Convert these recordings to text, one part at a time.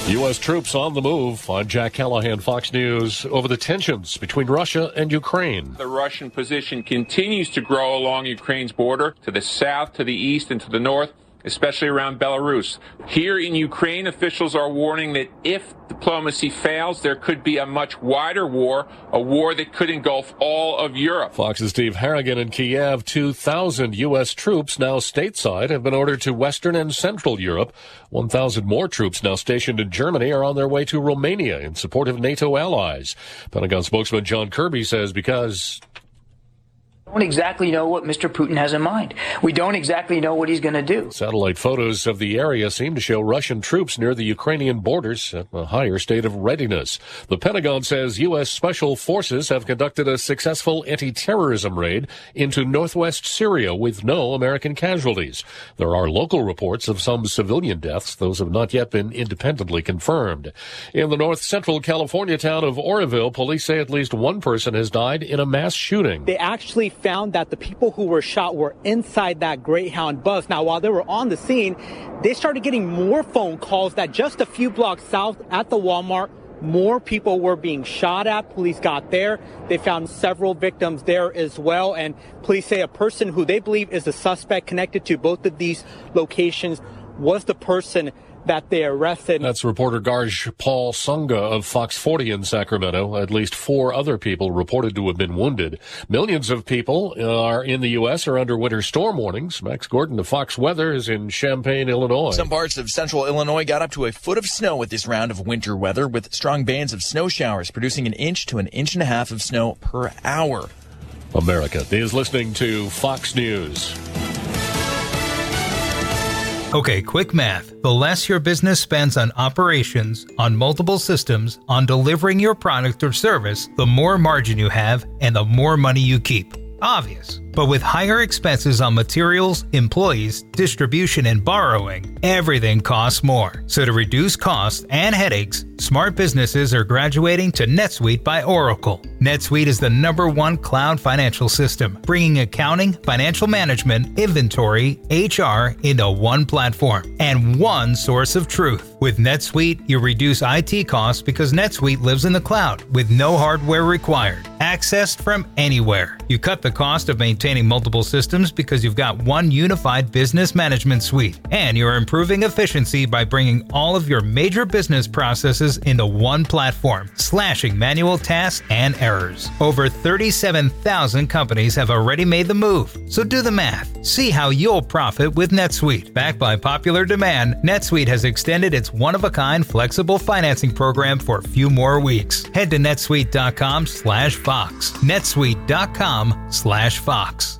U.S. troops on the move. I'm Jack Callahan, Fox News, over the tensions between Russia and Ukraine. The Russian position continues to grow along Ukraine's border, to the south, to the east, and to the north, especially around Belarus. Here in Ukraine, officials are warning that if diplomacy fails, there could be a much wider war, a war that could engulf all of Europe. Fox's Steve Harrigan in Kiev. 2,000 U.S. troops now stateside have been ordered to Western and Central Europe. 1,000 more troops now stationed in Germany are on their way to Romania in support of NATO allies. Pentagon spokesman John Kirby says because don't exactly know what Mr. Putin has in mind. We don't exactly know what he's going to do. Satellite photos of the area seem to show Russian troops near the Ukrainian borders at a higher state of readiness. The Pentagon says U.S. Special Forces have conducted a successful anti-terrorism raid into northwest Syria with no American casualties. There are local reports of some civilian deaths. Those have not yet been independently confirmed. In the north central California town of Oroville, police say at least one person has died in a mass shooting. They actually found that the people who were shot were inside that Greyhound bus. Now, while they were on the scene, they started getting more phone calls that just a few blocks south at the Walmart, more people were being shot at. Police got there. They found several victims there as well. And police say a person who they believe is a suspect connected to both of these locations was the person that they arrested. That's reporter Garj Paul Sunga of Fox 40 in Sacramento. At least 4 other people reported to have been wounded. Millions of people in the U.S. are under winter storm warnings. Max Gordon of Fox Weather is in Champaign, Illinois. Some parts of central Illinois got up to a foot of snow with this round of winter weather, with strong bands of snow showers producing 1 inch to 1.5 inches of snow per hour. America is listening to Fox News. Okay, quick math. The less your business spends on operations, on multiple systems, on delivering your product or service, the more margin you have and the more money you keep. Obvious. But with higher expenses on materials, employees, distribution, and borrowing, everything costs more. So to reduce costs and headaches, smart businesses are graduating to NetSuite by Oracle. NetSuite is the #1 cloud financial system, bringing accounting, financial management, inventory, HR into one platform and one source of truth. With NetSuite, you reduce IT costs because NetSuite lives in the cloud with no hardware required, accessed from anywhere. You cut the cost of maintaining multiple systems because you've got one unified business management suite, and you're improving efficiency by bringing all of your major business processes into one platform, slashing manual tasks and errors. Over 37,000 companies have already made the move, so do the math. See how you'll profit with NetSuite. Backed by popular demand, NetSuite has extended its one-of-a-kind flexible financing program for a few more weeks. Head to netsuite.com/Fox. netsuite.com/Fox.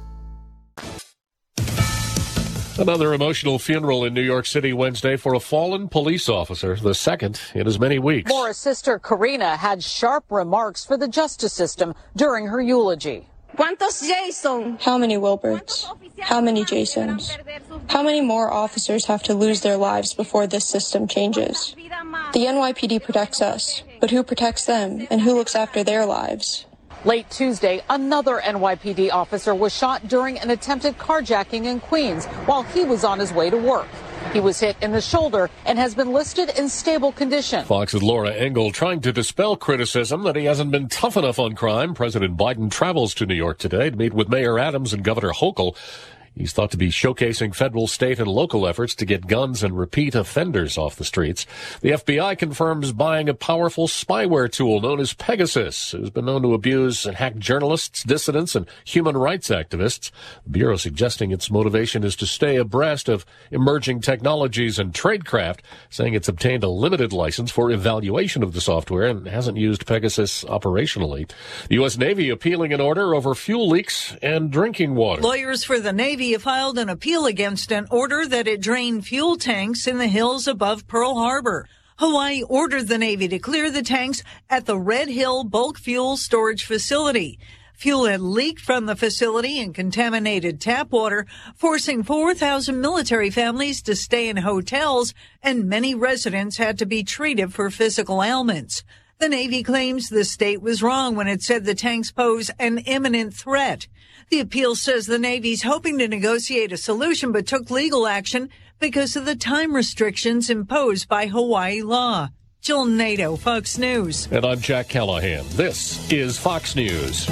Another emotional funeral in New York City Wednesday for a fallen police officer, the second in as many weeks. Morris' sister Karina had sharp remarks for the justice system during her eulogy. ¿Cuántos Jason? How many Wilberts? How many Jasons? How many more officers have to lose their lives before this system changes? The NYPD protects us, but who protects them and who looks after their lives? Late Tuesday, another NYPD officer was shot during an attempted carjacking in Queens while he was on his way to work. He was hit in the shoulder and has been listed in stable condition. Fox's Laura Engel trying to dispel criticism that he hasn't been tough enough on crime. President Biden travels to New York today to meet with Mayor Adams and Governor Hochul. He's thought to be showcasing federal, state, and local efforts to get guns and repeat offenders off the streets. The FBI confirms buying a powerful spyware tool known as Pegasus, who's been known to abuse and hack journalists, dissidents, and human rights activists. The Bureau suggesting its motivation is to stay abreast of emerging technologies and tradecraft, saying it's obtained a limited license for evaluation of the software and hasn't used Pegasus operationally. The U.S. Navy appealing an order over fuel leaks and drinking water. Lawyers for the Navy filed an appeal against an order that it drained fuel tanks in the hills above Pearl Harbor. Hawaii ordered the Navy to clear the tanks at the Red Hill Bulk Fuel Storage Facility. Fuel had leaked from the facility and contaminated tap water, forcing 4,000 military families to stay in hotels, and many residents had to be treated for physical ailments. The Navy claims the state was wrong when it said the tanks pose an imminent threat. The appeal says the Navy's hoping to negotiate a solution but took legal action because of the time restrictions imposed by Hawaii law. Jill Nato, Fox News. And I'm Jack Callahan. This is Fox News.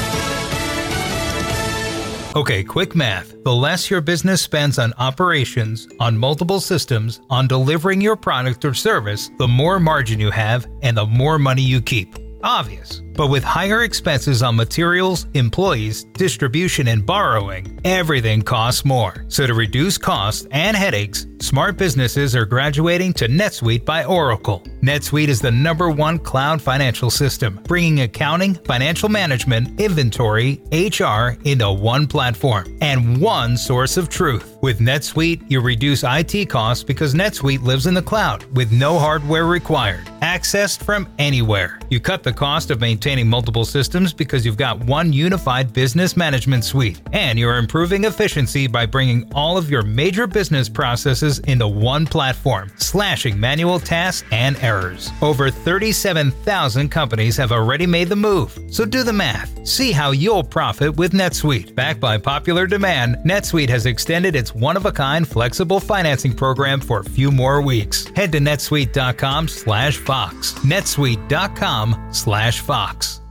Okay, quick math. The less your business spends on operations, on multiple systems, on delivering your product or service, the more margin you have and the more money you keep. Obvious. But with higher expenses on materials, employees, distribution, and borrowing, everything costs more. So to reduce costs and headaches, smart businesses are graduating to NetSuite by Oracle. NetSuite is the #1 cloud financial system, bringing accounting, financial management, inventory, HR into one platform and one source of truth. With NetSuite, you reduce IT costs because NetSuite lives in the cloud with no hardware required, accessed from anywhere. You cut the cost of maintaining multiple systems because you've got one unified business management suite, and you're improving efficiency by bringing all of your major business processes into one platform, slashing manual tasks and errors. Over 37,000 companies have already made the move, so do the math. See how you'll profit with NetSuite. Backed by popular demand, NetSuite has extended its one-of-a-kind flexible financing program for a few more weeks. Head to netsuite.com/Fox. netsuite.com/Fox.